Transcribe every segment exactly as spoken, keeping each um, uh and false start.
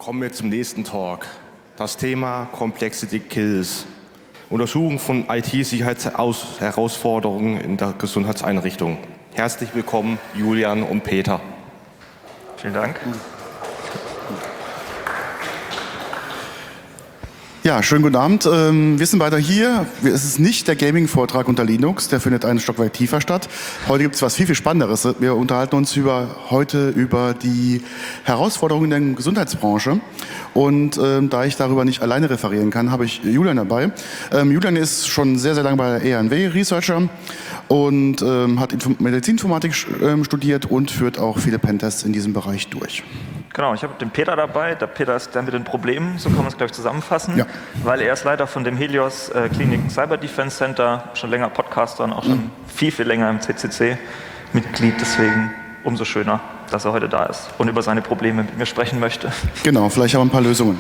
Kommen wir zum nächsten Talk. Das Thema Complexity Kills. Untersuchung von I T-Sicherheitsherausforderungen in der Gesundheitseinrichtung. Herzlich willkommen, Julian und Peter. Vielen Dank. Ja, schönen guten Abend. Wir sind weiter hier. Es ist nicht der Gaming-Vortrag unter Linux, der findet einen Stockwerk tiefer statt. Heute gibt es was viel, viel Spannenderes. Wir unterhalten uns über, heute über die Herausforderungen in der Gesundheitsbranche. Und ähm, da ich darüber nicht alleine referieren kann, habe ich Julian dabei. Ähm, Julian ist schon sehr, sehr lange bei E N W Researcher und ähm, hat Info- Medizininformatik ähm, studiert und führt auch viele Pentests in diesem Bereich durch. Genau, ich habe den Peter dabei. Der Peter ist der mit den Problemen, so kann man es, glaube ich, zusammenfassen. Ja. Weil er ist Leiter von dem Helios äh, Clinic Cyber Defense Center, schon länger Podcaster und auch schon mhm. viel, viel länger im C C C-Mitglied. Deswegen umso schöner, dass er heute da ist und über seine Probleme mit mir sprechen möchte. Genau, vielleicht haben wir ein paar Lösungen.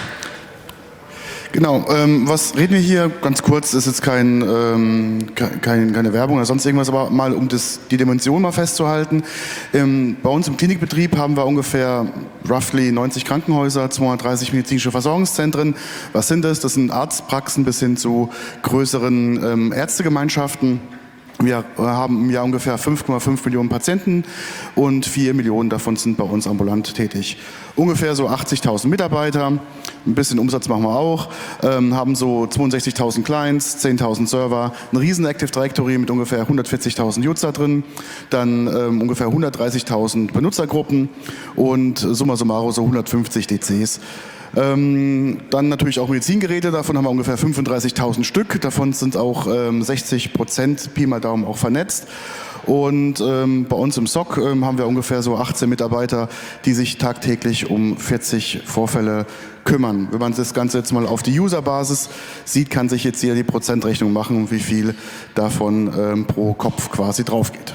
Genau, ähm, was reden wir hier? Ganz kurz, ist jetzt kein, ähm, kein, keine Werbung oder sonst irgendwas, aber mal um das, die Dimension mal festzuhalten. Ähm, bei uns im Klinikbetrieb haben wir ungefähr roughly neunzig Krankenhäuser, zweihundertdreißig medizinische Versorgungszentren. Was sind das? Das sind Arztpraxen bis hin zu größeren ähm, Ärztegemeinschaften. Wir haben im Jahr ungefähr fünf Komma fünf Millionen Patienten und vier Millionen davon sind bei uns ambulant tätig. Ungefähr so achtzigtausend Mitarbeiter, ein bisschen Umsatz machen wir auch, ähm, haben so zweiundsechzigtausend Clients, zehntausend Server, ein riesen Active Directory mit ungefähr hundertvierzigtausend User drin, dann ähm, ungefähr hundertdreißigtausend Benutzergruppen und summa summarum so hundertfünfzig D Cs. Ähm, dann natürlich auch Medizingeräte, davon haben wir ungefähr fünfunddreißigtausend Stück, davon sind auch ähm, sechzig Prozent Pi mal Daumen auch vernetzt. Und ähm, bei uns im S O C ähm, haben wir ungefähr so achtzehn Mitarbeiter, die sich tagtäglich um vierzig Vorfälle kümmern. Wenn man das Ganze jetzt mal auf die User-Basis sieht, kann sich jetzt jeder die Prozentrechnung machen, wie viel davon ähm, pro Kopf quasi drauf geht.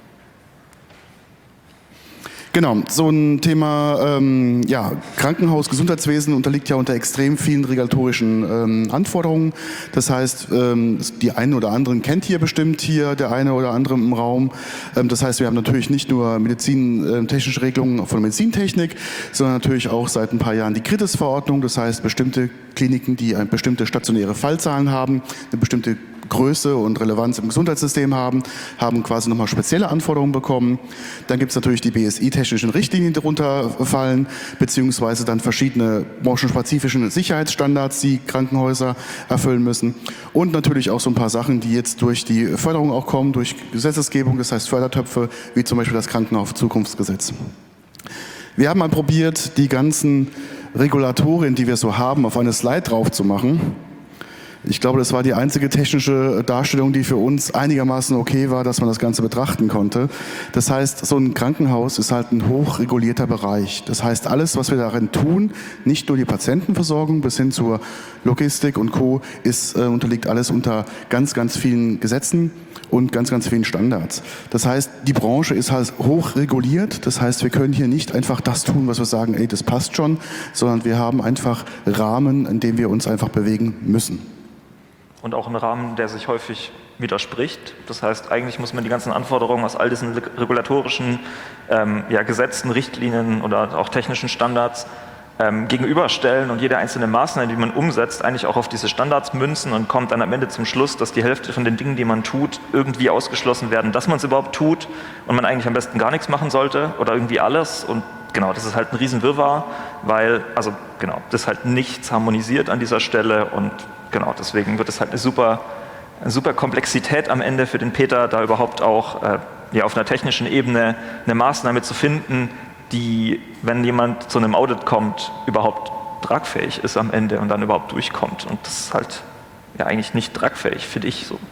Genau, so ein Thema, ähm, ja, Krankenhaus, Gesundheitswesen unterliegt ja unter extrem vielen regulatorischen ähm, Anforderungen. Das heißt, ähm, die einen oder anderen kennt hier bestimmt hier der eine oder andere im Raum. Ähm, das heißt, wir haben natürlich nicht nur medizintechnische äh, Regelungen von Medizintechnik, sondern natürlich auch seit ein paar Jahren die Kritis-Verordnung. Das heißt, bestimmte Kliniken, die eine bestimmte stationäre Fallzahlen haben, eine bestimmte Größe und Relevanz im Gesundheitssystem haben, haben quasi nochmal spezielle Anforderungen bekommen. Dann gibt es natürlich die B S I-technischen Richtlinien, die darunter fallen, beziehungsweise dann verschiedene branchenspezifische Sicherheitsstandards, die Krankenhäuser erfüllen müssen. Und natürlich auch so ein paar Sachen, die jetzt durch die Förderung auch kommen, durch Gesetzesgebung, das heißt Fördertöpfe, wie zum Beispiel das Krankenhaus-Zukunftsgesetz. Wir haben mal probiert, die ganzen Regulatorien, die wir so haben, auf eine Slide drauf zu machen. Ich glaube, das war die einzige technische Darstellung, die für uns einigermaßen okay war, dass man das Ganze betrachten konnte. Das heißt, so ein Krankenhaus ist halt ein hochregulierter Bereich. Das heißt, alles, was wir darin tun, nicht nur die Patientenversorgung bis hin zur Logistik und Co., ist, äh, unterliegt alles unter ganz, ganz vielen Gesetzen und ganz, ganz vielen Standards. Das heißt, die Branche ist halt hochreguliert. Das heißt, wir können hier nicht einfach das tun, was wir sagen, ey, das passt schon, sondern wir haben einfach Rahmen, in dem wir uns einfach bewegen müssen. Und auch einen Rahmen, der sich häufig widerspricht. Das heißt, eigentlich muss man die ganzen Anforderungen aus all diesen regulatorischen ähm, ja, Gesetzen, Richtlinien oder auch technischen Standards ähm, gegenüberstellen und jede einzelne Maßnahme, die man umsetzt, eigentlich auch auf diese Standards münzen und kommt dann am Ende zum Schluss, dass die Hälfte von den Dingen, die man tut, irgendwie ausgeschlossen werden, dass man es überhaupt tut und man eigentlich am besten gar nichts machen sollte oder irgendwie alles. Und genau, das ist halt ein Riesenwirrwarr, weil, also genau, das ist halt nichts harmonisiert an dieser Stelle und genau, deswegen wird es halt eine super, eine super Komplexität am Ende für den Peter, da überhaupt auch äh, ja, auf einer technischen Ebene eine Maßnahme zu finden, die, wenn jemand zu einem Audit kommt, überhaupt tragfähig ist am Ende und dann überhaupt durchkommt. Und das ist halt ja eigentlich nicht tragfähig für dich so.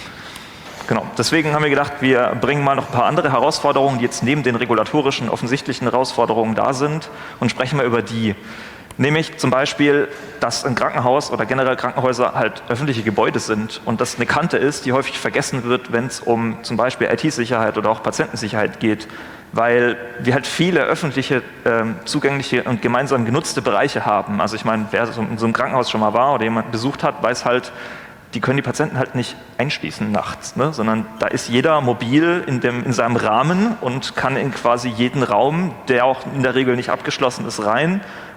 Genau, deswegen haben wir gedacht, wir bringen mal noch ein paar andere Herausforderungen, die jetzt neben den regulatorischen, offensichtlichen Herausforderungen da sind und sprechen mal über die. Nämlich zum Beispiel, dass ein Krankenhaus oder generell Krankenhäuser halt öffentliche Gebäude sind und das eine Kante ist, die häufig vergessen wird, wenn es um zum Beispiel I T-Sicherheit oder auch Patientensicherheit geht, weil wir halt viele öffentliche, ähm, zugängliche und gemeinsam genutzte Bereiche haben. Also ich meine, wer so in so einem Krankenhaus schon mal war oder jemanden besucht hat, weiß halt, die können die Patienten halt nicht einschließen nachts, ne? Sondern da ist jeder mobil in, dem, in seinem Rahmen und kann in quasi jeden Raum, der auch in der Regel nicht abgeschlossen ist, rein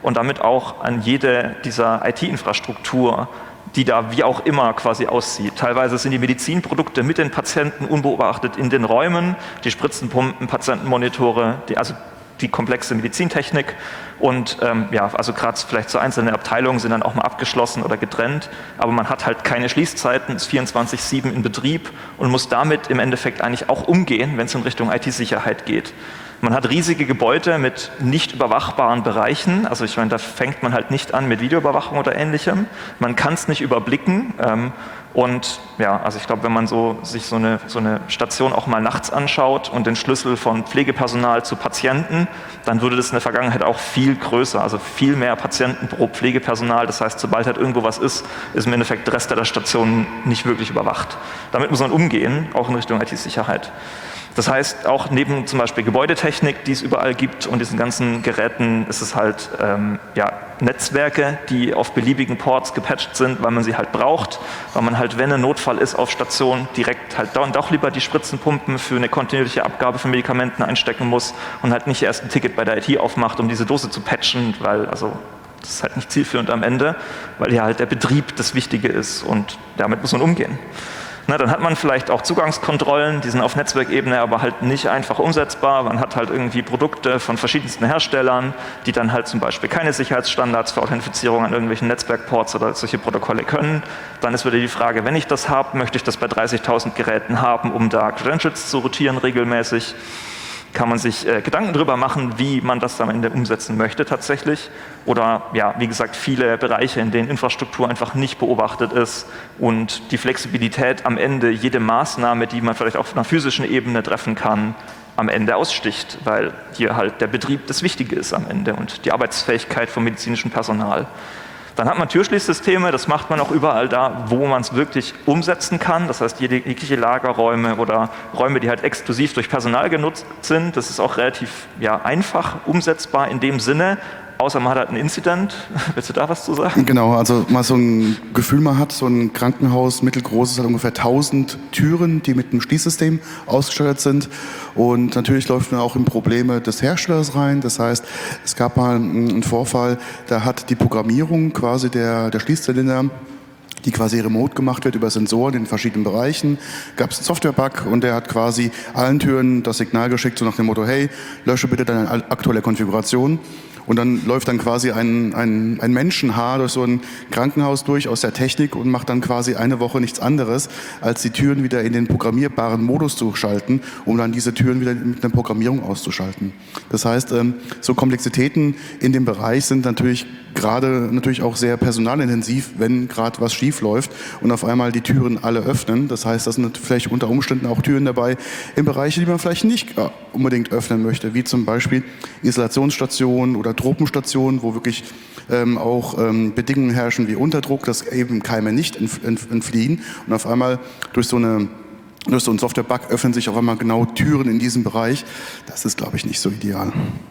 und damit auch an jede dieser I T-Infrastruktur, die da wie auch immer quasi aussieht. Teilweise sind die Medizinprodukte mit den Patienten unbeobachtet in den Räumen, die Spritzenpumpen, Patientenmonitore, die, also die komplexe Medizintechnik und ähm, ja, also gerade vielleicht so einzelne Abteilungen sind dann auch mal abgeschlossen oder getrennt, aber man hat halt keine Schließzeiten, ist vierundzwanzig sieben in Betrieb und muss damit im Endeffekt eigentlich auch umgehen, wenn es in Richtung I T-Sicherheit geht. Man hat riesige Gebäude mit nicht überwachbaren Bereichen, also ich meine, da fängt man halt nicht an mit Videoüberwachung oder Ähnlichem. Man kann es nicht überblicken ähm, und ja, also ich glaube, wenn man so, sich so eine, so eine Station auch mal nachts anschaut und den Schlüssel von Pflegepersonal zu Patienten, dann würde das in der Vergangenheit auch viel größer, also viel mehr Patienten pro Pflegepersonal. Das heißt, sobald halt irgendwo was ist, ist im Endeffekt der Rest der Station nicht wirklich überwacht. Damit muss man umgehen, auch in Richtung I T-Sicherheit. Das heißt, auch neben zum Beispiel Gebäudetechnik, die es überall gibt und diesen ganzen Geräten, ist es halt ähm, ja, Netzwerke, die auf beliebigen Ports gepatcht sind, weil man sie halt braucht, weil man halt, wenn ein Notfall ist auf Station, direkt halt dann doch lieber die Spritzenpumpen für eine kontinuierliche Abgabe von Medikamenten einstecken muss und halt nicht erst ein Ticket bei der I T aufmacht, um diese Dose zu patchen, weil also das ist halt nicht zielführend am Ende, weil ja halt der Betrieb das Wichtige ist und damit muss man umgehen. Na, dann hat man vielleicht auch Zugangskontrollen, die sind auf Netzwerkebene aber halt nicht einfach umsetzbar. Man hat halt irgendwie Produkte von verschiedensten Herstellern, die dann halt zum Beispiel keine Sicherheitsstandards für Authentifizierung an irgendwelchen Netzwerkports oder solche Protokolle können. Dann ist wieder die Frage, wenn ich das habe, möchte ich das bei dreißigtausend Geräten haben, um da Credentials zu rotieren regelmäßig. Kann man sich äh, Gedanken darüber machen, wie man das am Ende umsetzen möchte tatsächlich. Oder ja, wie gesagt, viele Bereiche, in denen Infrastruktur einfach nicht beobachtet ist und die Flexibilität am Ende jede Maßnahme, die man vielleicht auf einer physischen Ebene treffen kann, am Ende aussticht, weil hier halt der Betrieb das Wichtige ist am Ende und die Arbeitsfähigkeit vom medizinischen Personal. Dann hat man Türschließsysteme, das macht man auch überall da, wo man es wirklich umsetzen kann. Das heißt, jegliche Lagerräume oder Räume, die halt exklusiv durch Personal genutzt sind, das ist auch relativ ja, einfach umsetzbar in dem Sinne, außer man hat halt einen Incident. Willst du da was zu sagen? Genau, also mal so ein Gefühl man hat, so ein Krankenhaus, mittelgroßes, hat ungefähr tausend Türen, die mit einem Schließsystem ausgestattet sind. Und natürlich läuft man auch in Probleme des Herstellers rein. Das heißt, es gab mal einen Vorfall, da hat die Programmierung quasi der, der Schließzylinder, die quasi remote gemacht wird über Sensoren in verschiedenen Bereichen, gab es einen Software-Bug und der hat quasi allen Türen das Signal geschickt, so nach dem Motto, hey, lösche bitte deine aktuelle Konfiguration. Und dann läuft dann quasi ein, ein, ein Menschenhaar durch so ein Krankenhaus durch aus der Technik und macht dann quasi eine Woche nichts anderes, als die Türen wieder in den programmierbaren Modus zu schalten, um dann diese Türen wieder mit einer Programmierung auszuschalten. Das heißt, so Komplexitäten in dem Bereich sind natürlich gerade natürlich auch sehr personalintensiv, wenn gerade was schief läuft und auf einmal die Türen alle öffnen. Das heißt, da sind vielleicht unter Umständen auch Türen dabei in Bereiche, die man vielleicht nicht unbedingt öffnen möchte, wie zum Beispiel Isolationsstationen oder Tropenstationen, wo wirklich ähm, auch ähm, Bedingungen herrschen wie Unterdruck, dass eben Keime nicht entfliehen und auf einmal durch so eine durch so einen Software-Bug öffnen sich auf einmal genau Türen in diesem Bereich. Das ist, glaube ich, nicht so ideal.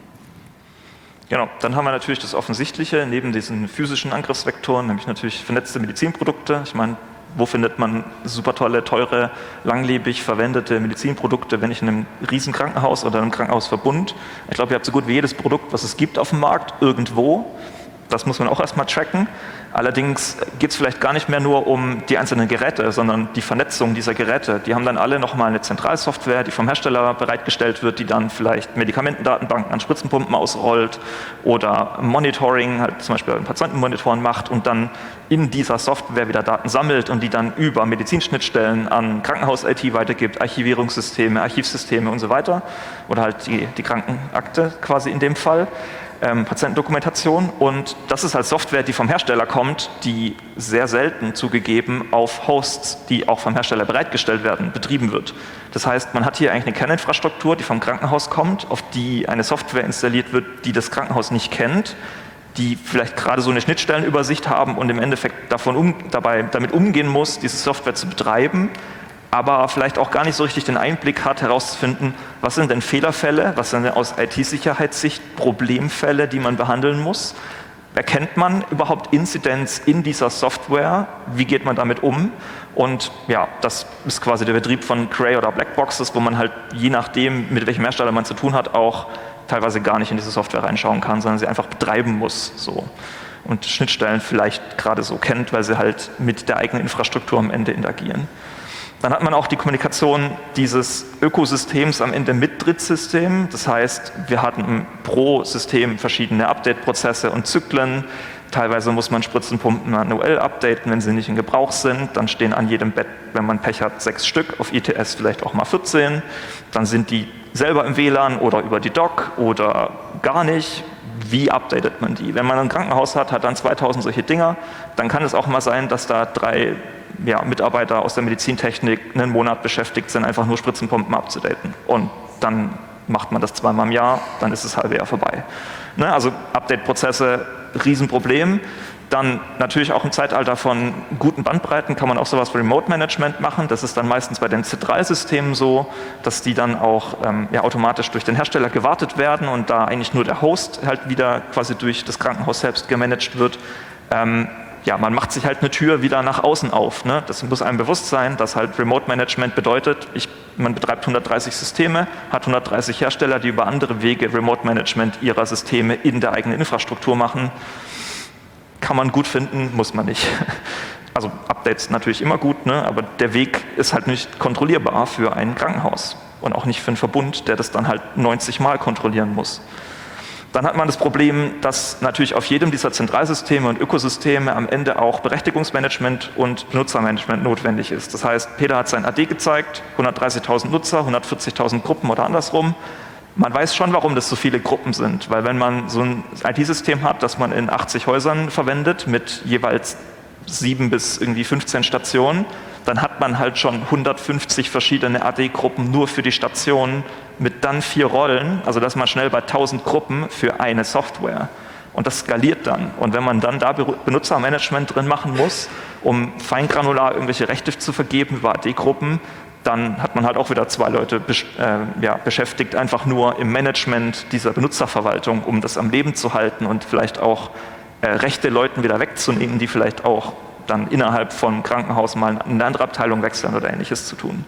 Genau, dann haben wir natürlich das Offensichtliche, neben diesen physischen Angriffsvektoren, nämlich natürlich vernetzte Medizinprodukte. Ich meine, wo findet man super tolle, teure, langlebig verwendete Medizinprodukte, wenn nicht in einem riesen Krankenhaus oder einem Krankenhausverbund? Ich glaube, ihr habt so gut wie jedes Produkt, was es gibt auf dem Markt, irgendwo. Das muss man auch erstmal tracken. Allerdings geht es vielleicht gar nicht mehr nur um die einzelnen Geräte, sondern die Vernetzung dieser Geräte. Die haben dann alle nochmal eine Zentralsoftware, die vom Hersteller bereitgestellt wird, die dann vielleicht Medikamentendatenbanken an Spritzenpumpen ausrollt oder Monitoring, halt zum Beispiel Patientenmonitoren macht und dann in dieser Software wieder Daten sammelt und die dann über Medizinschnittstellen an Krankenhaus-I T weitergibt, Archivierungssysteme, Archivsysteme und so weiter oder halt die, die Krankenakte quasi in dem Fall. Ähm, Patientendokumentation und das ist halt Software, die vom Hersteller kommt, die sehr selten zugegeben auf Hosts, die auch vom Hersteller bereitgestellt werden, betrieben wird. Das heißt, man hat hier eigentlich eine Kerninfrastruktur, die vom Krankenhaus kommt, auf die eine Software installiert wird, die das Krankenhaus nicht kennt, die vielleicht gerade so eine Schnittstellenübersicht haben und im Endeffekt davon um, dabei, damit umgehen muss, diese Software zu betreiben, aber vielleicht auch gar nicht so richtig den Einblick hat, herauszufinden, was sind denn Fehlerfälle, was sind denn aus I T-Sicherheitssicht Problemfälle, die man behandeln muss. Erkennt man überhaupt Inzidenz in dieser Software? Wie geht man damit um? Und ja, das ist quasi der Betrieb von Cray oder Blackboxes, wo man halt je nachdem, mit welchem Hersteller man zu tun hat, auch teilweise gar nicht in diese Software reinschauen kann, sondern sie einfach betreiben muss. So. Und Schnittstellen vielleicht gerade so kennt, weil sie halt mit der eigenen Infrastruktur am Ende interagieren. Dann hat man auch die Kommunikation dieses Ökosystems am Ende mit Drittsystemen. Das heißt, wir hatten pro System verschiedene Update-Prozesse und Zyklen. Teilweise muss man Spritzenpumpen manuell updaten, wenn sie nicht in Gebrauch sind. Dann stehen an jedem Bett, wenn man Pech hat, sechs Stück, auf I T S vielleicht auch mal vierzehn. Dann sind die selber im W L A N oder über die D O C oder gar nicht. Wie updatet man die? Wenn man ein Krankenhaus hat, hat dann zweitausend solche Dinger, dann kann es auch mal sein, dass da drei ja, Mitarbeiter aus der Medizintechnik einen Monat beschäftigt sind, einfach nur Spritzenpumpen abzudaten. Und dann macht man das zweimal im Jahr, dann ist das halbe Jahr vorbei. Ne? Also Update-Prozesse, Riesenproblem. Dann natürlich auch im Zeitalter von guten Bandbreiten kann man auch sowas wie Remote-Management machen. Das ist dann meistens bei den Z drei Systemen so, dass die dann auch ähm, ja, automatisch durch den Hersteller gewartet werden und da eigentlich nur der Host halt wieder quasi durch das Krankenhaus selbst gemanagt wird. Ähm, ja, man macht sich halt eine Tür wieder nach außen auf. Ne? Das muss einem bewusst sein, dass halt Remote-Management bedeutet, ich, man betreibt hundertdreißig Systeme, hat hundertdreißig Hersteller, die über andere Wege Remote-Management ihrer Systeme in der eigenen Infrastruktur machen. Kann man gut finden, muss man nicht. Also Updates natürlich immer gut, ne? Aber der Weg ist halt nicht kontrollierbar für ein Krankenhaus und auch nicht für einen Verbund, der das dann halt neunzig Mal kontrollieren muss. Dann hat man das Problem, dass natürlich auf jedem dieser Zentralsysteme und Ökosysteme am Ende auch Berechtigungsmanagement und Benutzermanagement notwendig ist. Das heißt, Peter hat sein A D gezeigt, hundertdreißigtausend Nutzer, hundertvierzigtausend Gruppen oder andersrum. Man weiß schon, warum das so viele Gruppen sind, weil wenn man so ein I T-System hat, das man in achtzig Häusern verwendet, mit jeweils sieben bis irgendwie fünfzehn Stationen, dann hat man halt schon hundertfünfzig verschiedene A D-Gruppen nur für die Stationen mit dann vier Rollen, also dass man schnell bei tausend Gruppen für eine Software. Und das skaliert dann. Und wenn man dann da Benutzermanagement drin machen muss, um feingranular irgendwelche Rechte zu vergeben über A D-Gruppen, dann hat man halt auch wieder zwei Leute besch äh, ja, beschäftigt, einfach nur im Management dieser Benutzerverwaltung, um das am Leben zu halten und vielleicht auch äh, Rechte Leuten wieder wegzunehmen, die vielleicht auch dann innerhalb von Krankenhaus mal in eine andere Abteilung wechseln oder Ähnliches zu tun.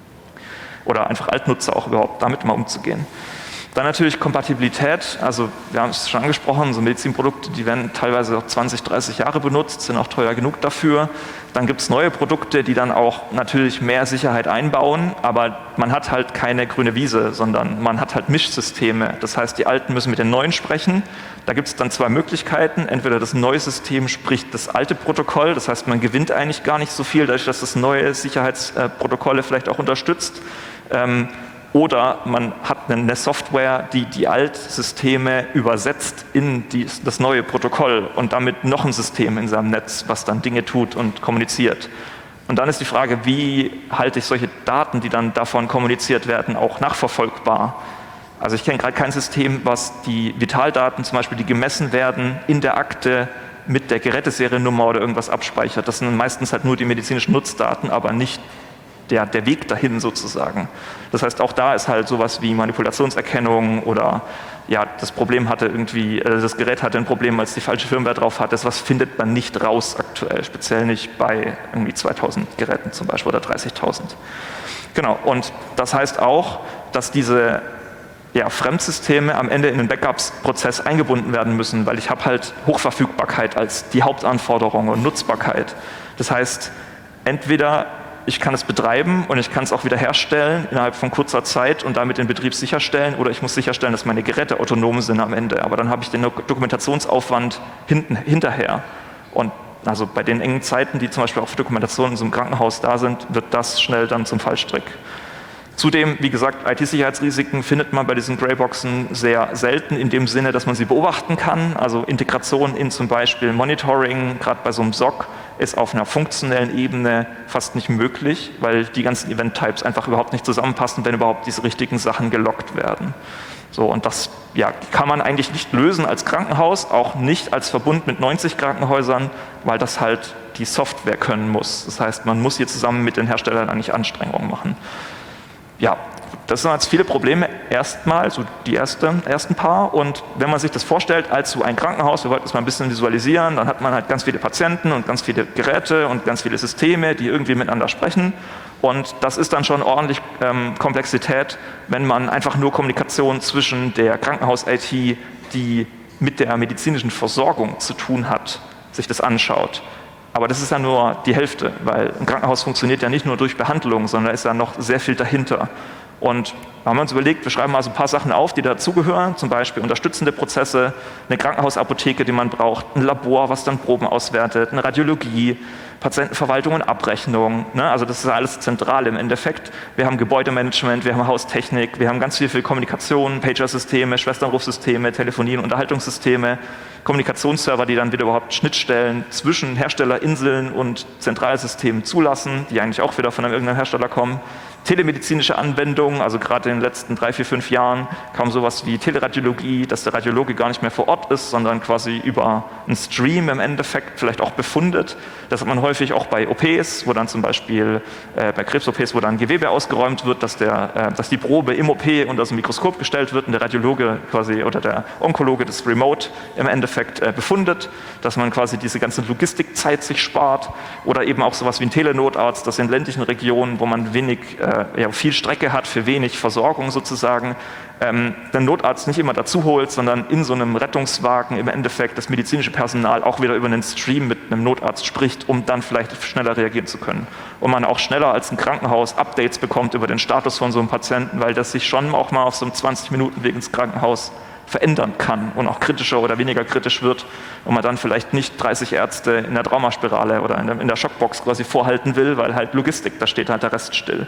Oder einfach Altnutzer auch überhaupt damit mal umzugehen. Dann natürlich Kompatibilität, also wir haben es schon angesprochen, so Medizinprodukte, die werden teilweise auch zwanzig, dreißig Jahre benutzt, sind auch teuer genug dafür. Dann gibt es neue Produkte, die dann auch natürlich mehr Sicherheit einbauen, aber man hat halt keine grüne Wiese, sondern man hat halt Mischsysteme. Das heißt, die Alten müssen mit den Neuen sprechen. Da gibt es dann zwei Möglichkeiten. Entweder das neue System spricht das alte Protokoll, das heißt, man gewinnt eigentlich gar nicht so viel, dadurch, dass das neue Sicherheitsprotokolle vielleicht auch unterstützt. Ähm, Oder man hat eine Software, die die Altsysteme übersetzt in die, das neue Protokoll und damit noch ein System in seinem Netz, was dann Dinge tut und kommuniziert. Und dann ist die Frage, wie halte ich solche Daten, die dann davon kommuniziert werden, auch nachverfolgbar? Also ich kenne gerade kein System, was die Vitaldaten zum Beispiel, die gemessen werden, in der Akte mit der Geräteseriennummer oder irgendwas abspeichert. Das sind meistens halt nur die medizinischen Nutzdaten, aber nicht Der, der Weg dahin sozusagen. Das heißt, auch da ist halt sowas wie Manipulationserkennung oder ja, das Problem hatte irgendwie, äh, das Gerät hatte ein Problem, als die falsche Firmware drauf hatte. Das was findet man nicht raus aktuell, speziell nicht bei irgendwie zweitausend Geräten zum Beispiel oder dreißigtausend. Genau, und das heißt auch, dass diese ja, Fremdsysteme am Ende in den Backups-Prozess eingebunden werden müssen, weil ich habe halt Hochverfügbarkeit als die Hauptanforderung und Nutzbarkeit. Das heißt, entweder ich kann es betreiben und ich kann es auch wieder herstellen innerhalb von kurzer Zeit und damit den Betrieb sicherstellen, oder ich muss sicherstellen, dass meine Geräte autonom sind am Ende. Aber dann habe ich den Dokumentationsaufwand hinten, hinterher. Und also bei den engen Zeiten, die zum Beispiel auch für Dokumentation in so einem Krankenhaus da sind, wird das schnell dann zum Fallstrick. Zudem, wie gesagt, I T-Sicherheitsrisiken findet man bei diesen Greyboxen sehr selten in dem Sinne, dass man sie beobachten kann. Also Integration in zum Beispiel Monitoring, gerade bei so einem S O C, ist auf einer funktionellen Ebene fast nicht möglich, weil die ganzen Event-Types einfach überhaupt nicht zusammenpassen, wenn überhaupt diese richtigen Sachen gelockt werden. So, und das ja, kann man eigentlich nicht lösen als Krankenhaus, auch nicht als Verbund mit neunzig Krankenhäusern, weil das halt die Software können muss. Das heißt, man muss hier zusammen mit den Herstellern eigentlich Anstrengungen machen. Ja, das sind jetzt viele Probleme erstmal, so die erste, ersten paar. Und wenn man sich das vorstellt als so ein Krankenhaus, wir wollten es mal ein bisschen visualisieren, dann hat man halt ganz viele Patienten und ganz viele Geräte und ganz viele Systeme, die irgendwie miteinander sprechen. Und das ist dann schon ordentlich ähm, Komplexität, wenn man einfach nur Kommunikation zwischen der Krankenhaus-I T, die mit der medizinischen Versorgung zu tun hat, sich das anschaut. Aber das ist ja nur die Hälfte, weil ein Krankenhaus funktioniert ja nicht nur durch Behandlung, sondern da ist ja noch sehr viel dahinter. Und da haben wir uns überlegt, wir schreiben mal so ein paar Sachen auf, die dazugehören, zum Beispiel unterstützende Prozesse, eine Krankenhausapotheke, die man braucht, ein Labor, was dann Proben auswertet, eine Radiologie, Patientenverwaltung und Abrechnung. Ne? Also das ist alles zentral im Endeffekt. Wir haben Gebäudemanagement, wir haben Haustechnik, wir haben ganz viel für Kommunikation, Pager-Systeme, Schwesternrufsysteme, Telefonie- und Unterhaltungssysteme, Kommunikationsserver, die dann wieder überhaupt Schnittstellen zwischen Herstellerinseln und Zentralsystemen zulassen, die eigentlich auch wieder von einem irgendeinem Hersteller kommen. Telemedizinische Anwendungen, also gerade in den letzten drei, vier, fünf Jahren kam sowas wie Teleradiologie, dass der Radiologe gar nicht mehr vor Ort ist, sondern quasi über einen Stream im Endeffekt vielleicht auch befundet. Das hat man häufig auch bei O Ps, wo dann zum Beispiel äh, bei Krebs-O Ps, wo dann Gewebe ausgeräumt wird, dass, der, äh, dass die Probe im O P unter das Mikroskop gestellt wird und der Radiologe quasi oder der Onkologe das Remote im Endeffekt äh, befundet, dass man quasi diese ganze Logistikzeit sich spart oder eben auch sowas wie ein Telenotarzt, das in ländlichen Regionen, wo man wenig äh, ja, viel Strecke hat für wenig Versorgung sozusagen, ähm, den Notarzt nicht immer dazu holt, sondern in so einem Rettungswagen im Endeffekt das medizinische Personal auch wieder über einen Stream mit einem Notarzt spricht, um dann vielleicht schneller reagieren zu können. Und man auch schneller als ein Krankenhaus Updates bekommt über den Status von so einem Patienten, weil das sich schon auch mal auf so einem zwanzig Minuten Weg ins Krankenhaus verändern kann und auch kritischer oder weniger kritisch wird und man dann vielleicht nicht dreißig Ärzte in der Traumaspirale oder in der, in der Schockbox quasi vorhalten will, weil halt Logistik, da steht halt der Rest still.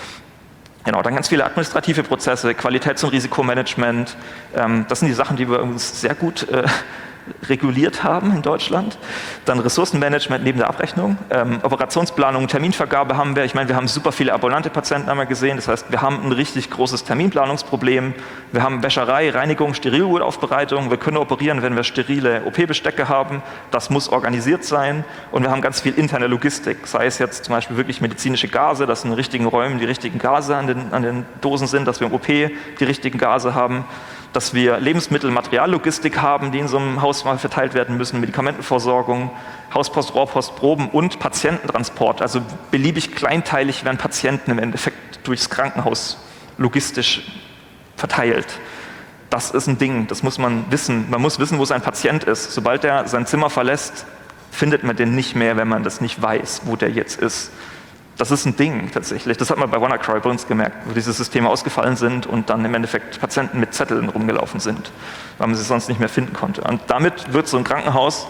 Genau, dann ganz viele administrative Prozesse, Qualitäts- und Risikomanagement, ähm, das sind die Sachen, die wir uns sehr gut äh, reguliert haben in Deutschland. Dann Ressourcenmanagement neben der Abrechnung, ähm, Operationsplanung, Terminvergabe haben wir. Ich meine, wir haben super viele ambulante Patienten haben wir gesehen. Das heißt, wir haben ein richtig großes Terminplanungsproblem. Wir haben Wäscherei, Reinigung, Sterilwutaufbereitung. Wir können operieren, wenn wir sterile O P-Bestecke haben. Das muss organisiert sein. Und wir haben ganz viel interne Logistik. Sei es jetzt zum Beispiel wirklich medizinische Gase, dass in den richtigen Räumen die richtigen Gase an den, an den Dosen sind, dass wir im O P die richtigen Gase haben, dass wir Lebensmittel-, Materiallogistik haben, die in so einem Haus mal verteilt werden müssen, Medikamentenversorgung, Hauspost, Rohrpost, Proben und Patiententransport. Also beliebig kleinteilig werden Patienten im Endeffekt durchs Krankenhaus logistisch verteilt. Das ist ein Ding, das muss man wissen. Man muss wissen, wo sein Patient ist. Sobald er sein Zimmer verlässt, findet man den nicht mehr, wenn man das nicht weiß, wo der jetzt ist. Das ist ein Ding tatsächlich. Das hat man bei WannaCry bei uns gemerkt, wo diese Systeme ausgefallen sind und dann im Endeffekt Patienten mit Zetteln rumgelaufen sind, weil man sie sonst nicht mehr finden konnte. Und damit wird so ein Krankenhaus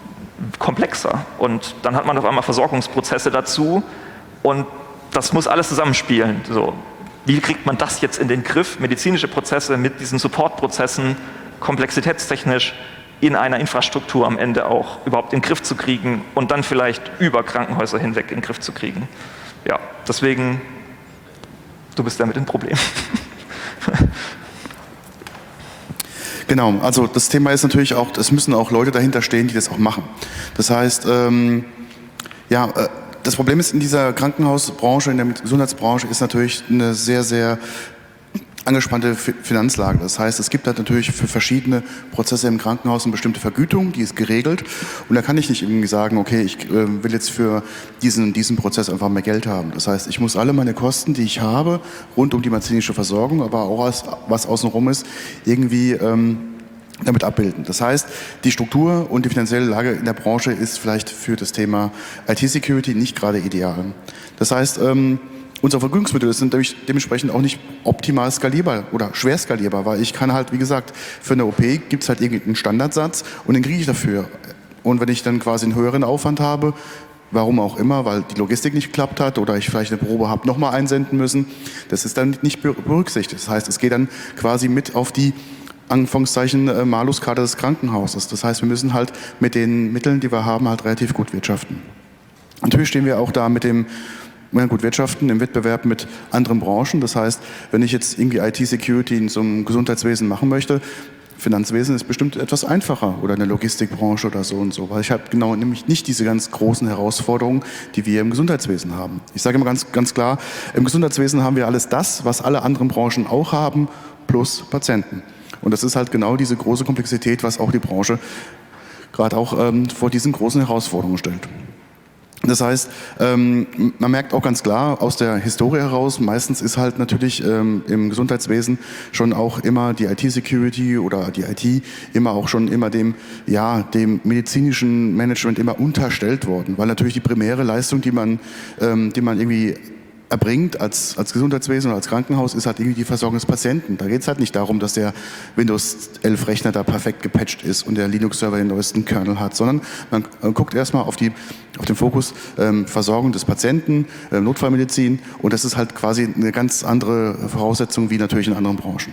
komplexer. Und dann hat man auf einmal Versorgungsprozesse dazu und das muss alles zusammenspielen. So, wie kriegt man das jetzt in den Griff? Medizinische Prozesse mit diesen Supportprozessen, komplexitätstechnisch in einer Infrastruktur am Ende auch überhaupt in den Griff zu kriegen und dann vielleicht über Krankenhäuser hinweg in den Griff zu kriegen. Ja, deswegen, du bist damit ein Problem. Genau, also das Thema ist natürlich auch, es müssen auch Leute dahinter stehen, die das auch machen. Das heißt, ähm, ja, äh, das Problem ist in dieser Krankenhausbranche, in der Gesundheitsbranche ist natürlich eine sehr, sehr angespannte Finanzlage. Das heißt, es gibt halt natürlich für verschiedene Prozesse im Krankenhaus eine bestimmte Vergütung, die ist geregelt. Und da kann ich nicht irgendwie sagen, okay, ich äh, will jetzt für diesen, diesen Prozess einfach mehr Geld haben. Das heißt, ich muss alle meine Kosten, die ich habe, rund um die medizinische Versorgung, aber auch was, was außenrum ist, irgendwie ähm, damit abbilden. Das heißt, die Struktur und die finanzielle Lage in der Branche ist vielleicht für das Thema I T-Security nicht gerade ideal. Das heißt, ähm, unsere Vergütungsmittel sind dementsprechend auch nicht optimal skalierbar oder schwer skalierbar, weil ich kann halt, wie gesagt, für eine O P gibt es halt irgendeinen Standardsatz und den kriege ich dafür. Und wenn ich dann quasi einen höheren Aufwand habe, warum auch immer, weil die Logistik nicht geklappt hat oder ich vielleicht eine Probe habe nochmal einsenden müssen, das ist dann nicht berücksichtigt. Das heißt, es geht dann quasi mit auf die Anführungszeichen äh, Maluskarte des Krankenhauses. Das heißt, wir müssen halt mit den Mitteln, die wir haben, halt relativ gut wirtschaften. Natürlich stehen wir auch da mit dem Ja, gut, wirtschaften im Wettbewerb mit anderen Branchen. Das heißt, wenn ich jetzt irgendwie I T-Security in so einem Gesundheitswesen machen möchte, Finanzwesen ist bestimmt etwas einfacher oder in der Logistikbranche oder so und so, weil ich habe genau nämlich nicht diese ganz großen Herausforderungen, die wir im Gesundheitswesen haben. Ich sage immer ganz, ganz klar, im Gesundheitswesen haben wir alles das, was alle anderen Branchen auch haben, plus Patienten. Und das ist halt genau diese große Komplexität, was auch die Branche gerade auch ähm, vor diesen großen Herausforderungen stellt. Das heißt, ähm, man merkt auch ganz klar aus der Historie heraus, meistens ist halt natürlich ähm, im Gesundheitswesen schon auch immer die I T-Security oder die I T immer auch schon immer dem, ja, dem medizinischen Management immer unterstellt worden, weil natürlich die primäre Leistung, die man, ähm, die man irgendwie erbringt als, als Gesundheitswesen oder als Krankenhaus, ist halt irgendwie die Versorgung des Patienten. Da geht es halt nicht darum, dass der Windows elf Rechner da perfekt gepatcht ist und der Linux-Server den neuesten Kernel hat, sondern man guckt erstmal auf, die, auf den Fokus ähm, Versorgung des Patienten, äh, Notfallmedizin, und das ist halt quasi eine ganz andere Voraussetzung wie natürlich in anderen Branchen.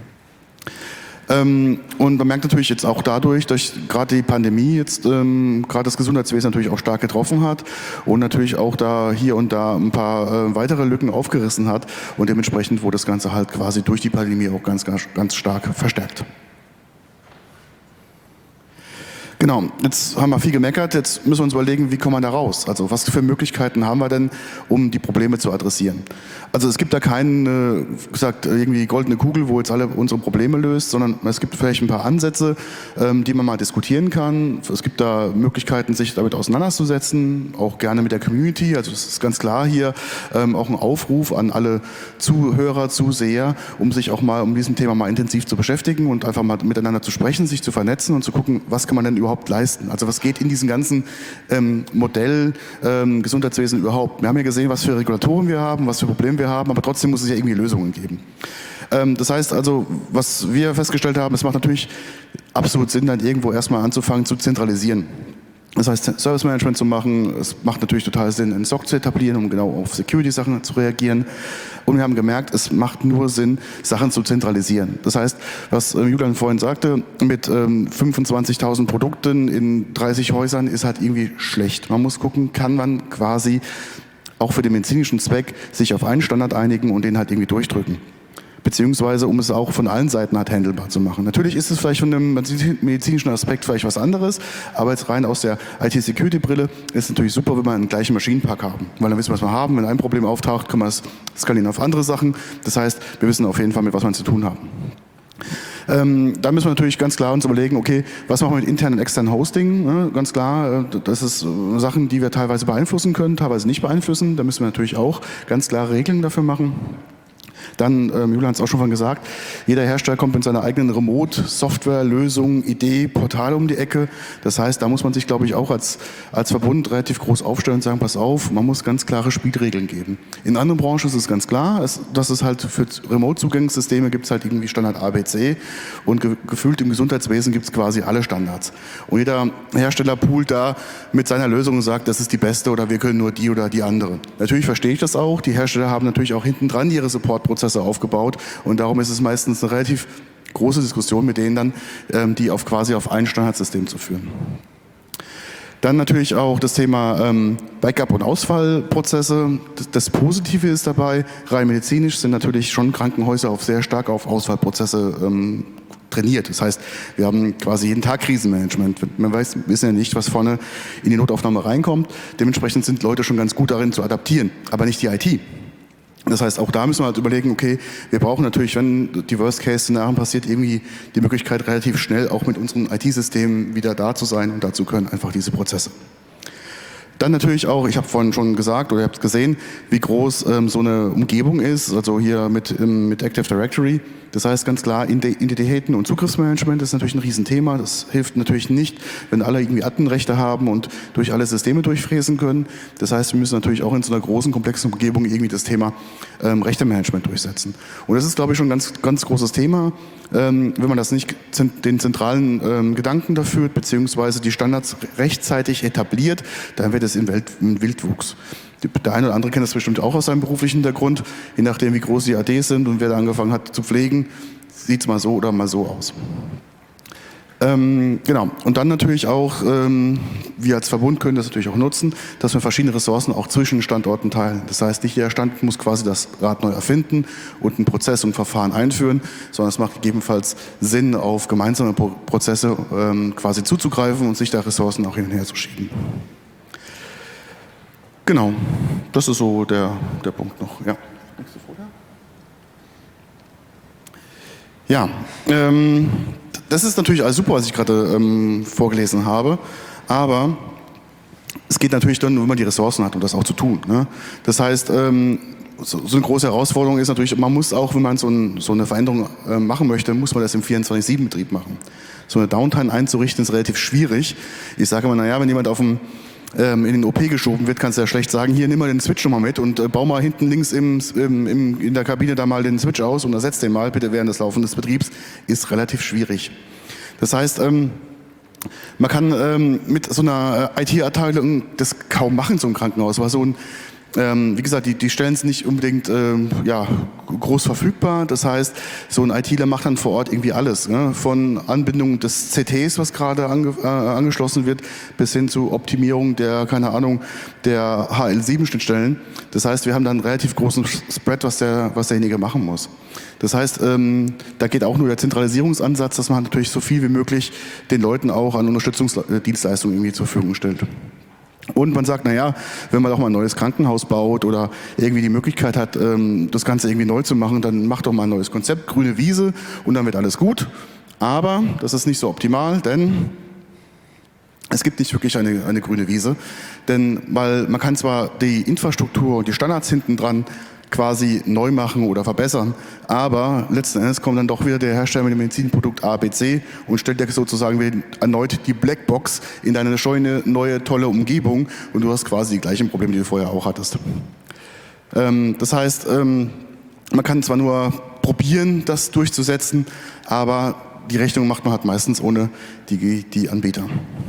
Ähm, und man merkt natürlich jetzt auch dadurch, dass gerade die Pandemie jetzt ähm, gerade das Gesundheitswesen natürlich auch stark getroffen hat und natürlich auch da hier und da ein paar äh, weitere Lücken aufgerissen hat und dementsprechend wurde das Ganze halt quasi durch die Pandemie auch ganz, ganz, ganz stark verstärkt. Genau, jetzt haben wir viel gemeckert, jetzt müssen wir uns überlegen, wie kommen wir da raus? Also was für Möglichkeiten haben wir denn, um die Probleme zu adressieren? Also es gibt da keine, äh, gesagt, irgendwie goldene Kugel, wo jetzt alle unsere Probleme löst, sondern es gibt vielleicht ein paar Ansätze, ähm, die man mal diskutieren kann. Es gibt da Möglichkeiten, sich damit auseinanderzusetzen, auch gerne mit der Community. Also es ist ganz klar hier ähm, auch ein Aufruf an alle Zuhörer, Zuseher, um sich auch mal um diesem Thema mal intensiv zu beschäftigen und einfach mal miteinander zu sprechen, sich zu vernetzen und zu gucken, was kann man denn überhaupt leisten. Also was geht in diesem ganzen ähm, Modell ähm, Gesundheitswesen überhaupt? Wir haben ja gesehen, was für Regulatoren wir haben, was für Probleme wir haben, aber trotzdem muss es ja irgendwie Lösungen geben. Ähm, das heißt also, was wir festgestellt haben, es macht natürlich absolut Sinn, dann irgendwo erstmal anzufangen zu zentralisieren. Das heißt, Service Management zu machen, es macht natürlich total Sinn, einen S O C zu etablieren, um genau auf Security-Sachen zu reagieren. Und wir haben gemerkt, es macht nur Sinn, Sachen zu zentralisieren. Das heißt, was äh, Julian vorhin sagte, mit ähm, fünfundzwanzigtausend Produkten in dreißig Häusern ist halt irgendwie schlecht. Man muss gucken, kann man quasi auch für den medizinischen Zweck sich auf einen Standard einigen und den halt irgendwie durchdrücken. Beziehungsweise um es auch von allen Seiten halt handelbar zu machen. Natürlich ist es vielleicht von einem medizinischen Aspekt vielleicht was anderes, aber jetzt rein aus der I T-Security-Brille ist es natürlich super, wenn wir einen gleichen Maschinenpark haben. Weil dann wissen wir, was wir haben. Wenn ein Problem auftaucht, können wir es skalieren auf andere Sachen. Das heißt, wir wissen auf jeden Fall, mit was wir zu tun haben. Ähm, da müssen wir natürlich ganz klar uns überlegen, okay, was machen wir mit internen und externen Hosting? Ne? Ganz klar, das ist äh, Sachen, die wir teilweise beeinflussen können, teilweise nicht beeinflussen. Da müssen wir natürlich auch ganz klare Regeln dafür machen. Dann, ähm, Julian hat es auch schon von gesagt, jeder Hersteller kommt mit seiner eigenen Remote-Software-Lösung, Idee, Portal um die Ecke. Das heißt, da muss man sich, glaube ich, auch als, als Verbund relativ groß aufstellen und sagen, pass auf, man muss ganz klare Spielregeln geben. In anderen Branchen ist es ganz klar, es, dass es halt für Remote-Zugangssysteme gibt es halt irgendwie Standard A B C und ge gefühlt im Gesundheitswesen gibt es quasi alle Standards. Und jeder Hersteller poolt da mit seiner Lösung und sagt, das ist die beste oder wir können nur die oder die andere. Natürlich verstehe ich das auch. Die Hersteller haben natürlich auch hinten dran ihre Support-Prozesse aufgebaut und darum ist es meistens eine relativ große Diskussion mit denen dann, ähm, die auf quasi auf ein Standardsystem zu führen. Dann natürlich auch das Thema ähm, Backup- und Ausfallprozesse. Das, das Positive ist dabei, rein medizinisch sind natürlich schon Krankenhäuser auf sehr stark auf Ausfallprozesse ähm, trainiert. Das heißt, wir haben quasi jeden Tag Krisenmanagement. Man weiß, wir wissen ja nicht, was vorne in die Notaufnahme reinkommt. Dementsprechend sind Leute schon ganz gut darin zu adaptieren, aber nicht die I T. Das heißt, auch da müssen wir halt überlegen, okay, wir brauchen natürlich, wenn die Worst-Case-Szenarien passiert, irgendwie die Möglichkeit, relativ schnell auch mit unseren I T-Systemen wieder da zu sein und dazu können einfach diese Prozesse. Dann natürlich auch, ich habe vorhin schon gesagt oder ihr habt gesehen, wie groß ähm, so eine Umgebung ist, also hier mit, ähm, mit Active Directory. Das heißt ganz klar, Identitäten und Zugriffsmanagement ist natürlich ein Riesenthema. Das hilft natürlich nicht, wenn alle irgendwie Adminrechte haben und durch alle Systeme durchfräsen können. Das heißt, wir müssen natürlich auch in so einer großen, komplexen Umgebung irgendwie das Thema ähm, Rechtemanagement durchsetzen. Und das ist, glaube ich, schon ein ganz, ganz großes Thema. Ähm, wenn man das nicht den zentralen ähm, Gedanken dafür, beziehungsweise die Standards rechtzeitig etabliert, dann wird es in, Welt, in Wildwuchs. Der eine oder andere kennt das bestimmt auch aus seinem beruflichen Hintergrund. Je nachdem, wie groß die A Ds sind und wer da angefangen hat zu pflegen, sieht es mal so oder mal so aus. Ähm, genau. Und dann natürlich auch, ähm, wir als Verbund können das natürlich auch nutzen, dass wir verschiedene Ressourcen auch zwischen Standorten teilen. Das heißt, nicht jeder Standort muss quasi das Rad neu erfinden und einen Prozess und ein Verfahren einführen, sondern es macht gegebenenfalls Sinn, auf gemeinsame Pro Prozesse ähm, quasi zuzugreifen und sich da Ressourcen auch hin und her zu schieben. Genau, das ist so der, der Punkt noch. Ja, ja ähm, das ist natürlich alles super, was ich gerade ähm, vorgelesen habe, aber es geht natürlich dann, wenn man die Ressourcen hat, um das auch zu tun. Ne? Das heißt, ähm, so, so eine große Herausforderung ist natürlich, man muss auch, wenn man so, ein, so eine Veränderung äh, machen möchte, muss man das im vierundzwanzig sieben Betrieb machen. So eine Downtime einzurichten ist relativ schwierig. Ich sage immer, naja, wenn jemand auf dem in den O P geschoben wird, kannst du ja schlecht sagen, hier nimm mal den Switch nochmal mit und äh, bau mal hinten links im, im, im, in der Kabine da mal den Switch aus und ersetzt den mal bitte während des Laufens des Betriebs, ist relativ schwierig. Das heißt, ähm, man kann ähm, mit so einer I T-Abteilung das kaum machen, so ein Krankenhaus, weil so ein Ähm, wie gesagt, die, die Stellen sind nicht unbedingt ähm, ja, groß verfügbar. Das heißt, so ein ITler macht dann vor Ort irgendwie alles. Ne? Von Anbindung des C Ts, was gerade ange, äh, angeschlossen wird, bis hin zu Optimierung der, keine Ahnung, der H L sieben Schnittstellen. Das heißt, wir haben dann einen relativ großen Spread, was, der, was derjenige machen muss. Das heißt, ähm, da geht auch nur der Zentralisierungsansatz, dass man natürlich so viel wie möglich den Leuten auch an Unterstützungsdienstleistungen irgendwie zur Verfügung stellt. Und man sagt, naja, wenn man doch mal ein neues Krankenhaus baut oder irgendwie die Möglichkeit hat, das Ganze irgendwie neu zu machen, dann macht doch mal ein neues Konzept, grüne Wiese und dann wird alles gut. Aber das ist nicht so optimal, denn es gibt nicht wirklich eine, eine grüne Wiese. Denn weil man kann zwar die Infrastruktur und die Standards hinten dran quasi neu machen oder verbessern, aber letzten Endes kommt dann doch wieder der Hersteller mit dem Medizinprodukt A B C und stellt dir sozusagen wieder erneut die Blackbox in deine scheune, neue, tolle Umgebung und du hast quasi die gleichen Probleme, die du vorher auch hattest. Ähm, das heißt, ähm, man kann zwar nur probieren, das durchzusetzen, aber die Rechnung macht man halt meistens ohne die, die Anbieter.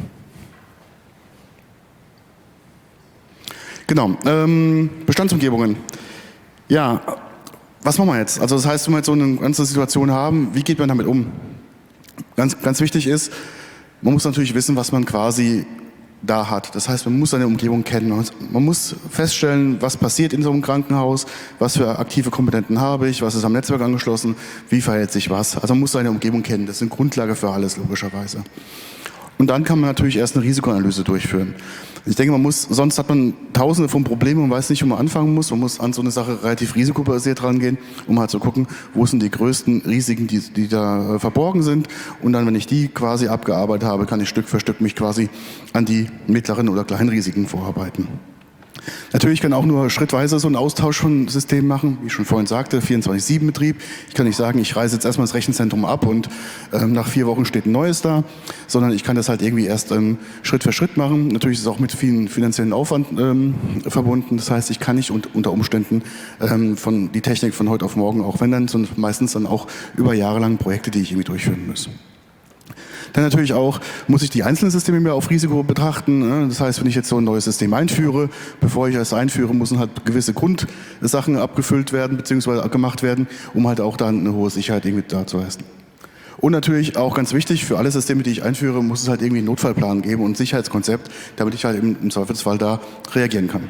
Genau, ähm, Bestandsumgebungen. Ja, was machen wir jetzt? Also das heißt, wenn wir jetzt so eine ganze Situation haben, wie geht man damit um? Ganz, ganz wichtig ist, man muss natürlich wissen, was man quasi da hat. Das heißt, man muss seine Umgebung kennen. Man muss feststellen, was passiert in so einem Krankenhaus, was für aktive Komponenten habe ich, was ist am Netzwerk angeschlossen, wie verhält sich was. Also man muss seine Umgebung kennen. Das ist eine Grundlage für alles, logischerweise. Und dann kann man natürlich erst eine Risikoanalyse durchführen. Ich denke, man muss, sonst hat man tausende von Problemen und weiß nicht, wo man anfangen muss. Man muss an so eine Sache relativ risikobasiert rangehen, um halt zu gucken, wo sind die größten Risiken, die, die da äh, verborgen sind. Und dann, wenn ich die quasi abgearbeitet habe, kann ich Stück für Stück mich quasi an die mittleren oder kleinen Risiken vorarbeiten. Natürlich kann auch nur schrittweise so ein Austausch von Systemen machen, wie ich schon vorhin sagte, vierundzwanzig sieben Betrieb. Ich kann nicht sagen, ich reise jetzt erstmal das Rechenzentrum ab und ähm, nach vier Wochen steht ein neues da, sondern ich kann das halt irgendwie erst ähm, Schritt für Schritt machen. Natürlich ist es auch mit vielen finanziellen Aufwand ähm, verbunden. Das heißt, ich kann nicht un unter Umständen ähm, von die Technik von heute auf morgen auch wenden, sondern meistens dann auch über Jahre lang Projekte, die ich irgendwie durchführen muss. Dann natürlich auch, muss ich die einzelnen Systeme mehr auf Risiko betrachten. Das heißt, wenn ich jetzt so ein neues System einführe, bevor ich es einführe, müssen halt gewisse Grundsachen abgefüllt werden bzw. gemacht werden, um halt auch dann eine hohe Sicherheit irgendwie da zu leisten. Und natürlich auch ganz wichtig, für alle Systeme, die ich einführe, muss es halt irgendwie einen Notfallplan geben und ein Sicherheitskonzept, damit ich halt im, im Zweifelsfall da reagieren kann.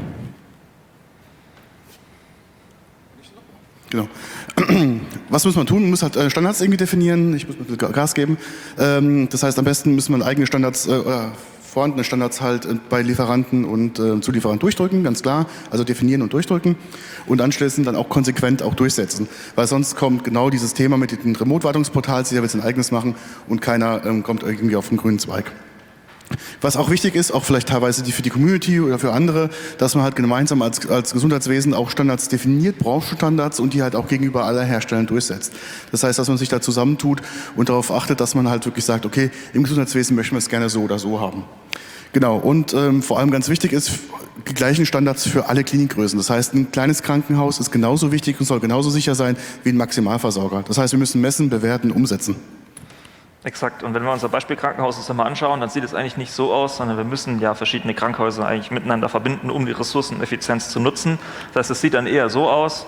Genau. Was muss man tun? Man muss halt Standards irgendwie definieren. Ich muss ein bisschen Gas geben. Das heißt, am besten müssen wir eigene Standards oder vorhandene Standards halt bei Lieferanten und Zulieferern durchdrücken, ganz klar. Also definieren und durchdrücken und anschließend dann auch konsequent auch durchsetzen. Weil sonst kommt genau dieses Thema mit den Remote-Wartungsportals, jeder will sein eigenes machen und keiner kommt irgendwie auf den grünen Zweig. Was auch wichtig ist, auch vielleicht teilweise die für die Community oder für andere, dass man halt gemeinsam als, als Gesundheitswesen auch Standards definiert, Branchenstandards und die halt auch gegenüber aller Herstellern durchsetzt. Das heißt, dass man sich da zusammentut und darauf achtet, dass man halt wirklich sagt, okay, im Gesundheitswesen möchten wir es gerne so oder so haben. Genau, und ähm, vor allem ganz wichtig ist, die gleichen Standards für alle Klinikgrößen. Das heißt, ein kleines Krankenhaus ist genauso wichtig und soll genauso sicher sein wie ein Maximalversorger. Das heißt, wir müssen messen, bewerten, umsetzen. Exakt. Und wenn wir unser Beispiel Krankenhaus uns einmal anschauen, dann sieht es eigentlich nicht so aus, sondern wir müssen ja verschiedene Krankenhäuser eigentlich miteinander verbinden, um die Ressourceneffizienz zu nutzen. Das heißt, es sieht dann eher so aus,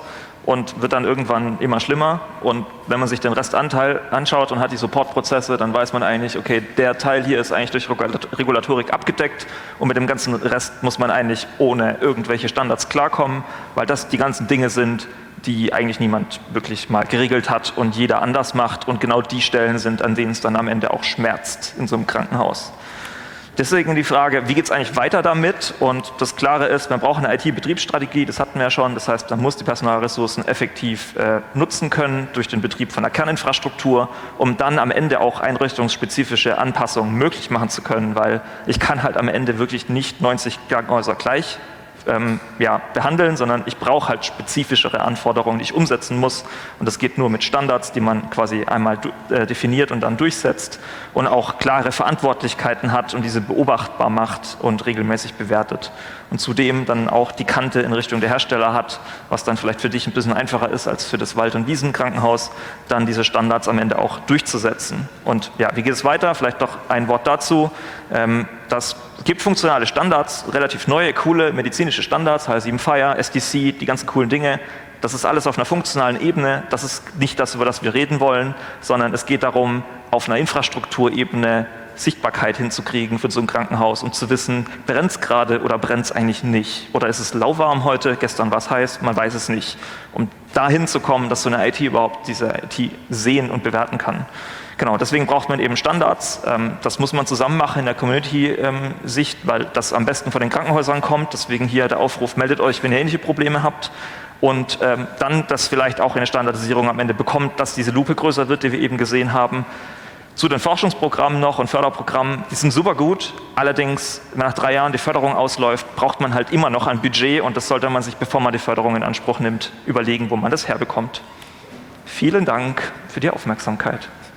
und wird dann irgendwann immer schlimmer. Und wenn man sich den Restanteil anschaut und hat die Supportprozesse, dann weiß man eigentlich, okay, der Teil hier ist eigentlich durch Regulatorik abgedeckt und mit dem ganzen Rest muss man eigentlich ohne irgendwelche Standards klarkommen, weil das die ganzen Dinge sind, die eigentlich niemand wirklich mal geregelt hat und jeder anders macht und genau die Stellen sind, an denen es dann am Ende auch schmerzt in so einem Krankenhaus. Deswegen die Frage, wie geht es eigentlich weiter damit? Und das Klare ist, man braucht eine I T-Betriebsstrategie, das hatten wir ja schon. Das heißt, man muss die Personalressourcen effektiv äh, nutzen können durch den Betrieb von der Kerninfrastruktur, um dann am Ende auch einrichtungsspezifische Anpassungen möglich machen zu können, weil ich kann halt am Ende wirklich nicht neunzig Krankenhäuser gleich Ähm, ja, behandeln, sondern ich brauche halt spezifischere Anforderungen, die ich umsetzen muss. Und das geht nur mit Standards, die man quasi einmal äh, definiert und dann durchsetzt und auch klare Verantwortlichkeiten hat und diese beobachtbar macht und regelmäßig bewertet. Und zudem dann auch die Kante in Richtung der Hersteller hat, was dann vielleicht für dich ein bisschen einfacher ist als für das Wald- und Wiesenkrankenhaus, dann diese Standards am Ende auch durchzusetzen. Und ja, wie geht es weiter? Vielleicht noch ein Wort dazu. Ähm, das gibt funktionale Standards, relativ neue, coole medizinische Standards, H sieben Fire, S D C, die ganzen coolen Dinge. Das ist alles auf einer funktionalen Ebene. Das ist nicht das, über das wir reden wollen, sondern es geht darum, auf einer Infrastrukturebene Sichtbarkeit hinzukriegen für so ein Krankenhaus, um zu wissen, brennt es gerade oder brennt es eigentlich nicht? Oder ist es lauwarm heute, gestern war es heiß, man weiß es nicht. Um dahin zu kommen, dass so eine I T überhaupt diese I T sehen und bewerten kann. Genau, deswegen braucht man eben Standards. Das muss man zusammen machen in der Community-Sicht, weil das am besten von den Krankenhäusern kommt. Deswegen hier der Aufruf, meldet euch, wenn ihr ähnliche Probleme habt. Und dann, dass vielleicht auch eine Standardisierung am Ende bekommt, dass diese Lupe größer wird, die wir eben gesehen haben. Zu den Forschungsprogrammen noch und Förderprogrammen, die sind super gut. Allerdings, wenn nach drei Jahren die Förderung ausläuft, braucht man halt immer noch ein Budget und das sollte man sich, bevor man die Förderung in Anspruch nimmt, überlegen, wo man das herbekommt. Vielen Dank für die Aufmerksamkeit.